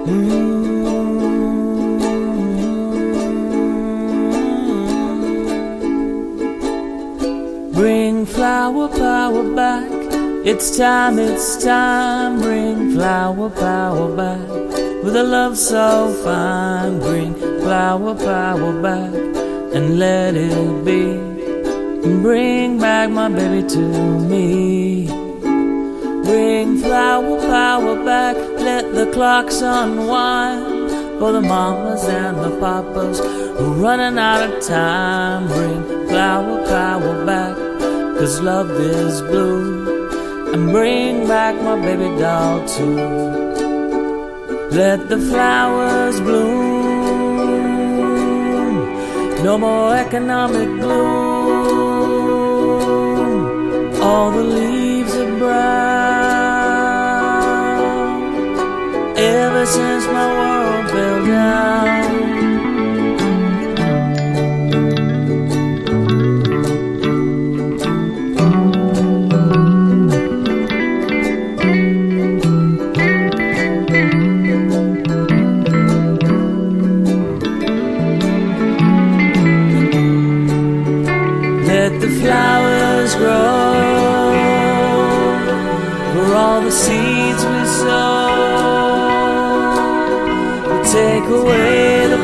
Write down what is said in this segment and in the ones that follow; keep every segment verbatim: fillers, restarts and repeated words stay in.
Bring flower power back. It's time, it's time. Bring flower power back. With a love so fine. Bring flower power back and let it be. Bring back my baby to me. Bring flower power back. Let the clocks unwind for the mamas and the papas who are running out of time. Bring flower power back, 'cause love is blue. And bring back my baby doll too. Let the flowers bloom. No more economic gloom. All the leaves are brown ever since my world fell down. Let the flowers grow for all the seeds we sow. We'll take away the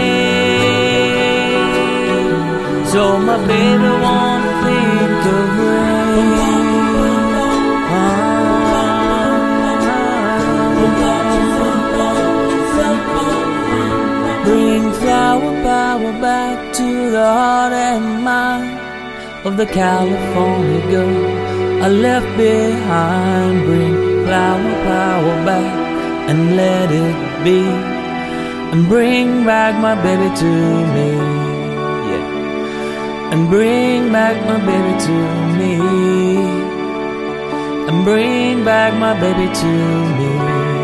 pain, so my baby won't think of rain. Bring flower power back to the heart and mind of the California girl I left behind. Bring flower power back and let it be. And bring back my baby to me. Yeah. And bring back my baby to me. And bring back my baby to me.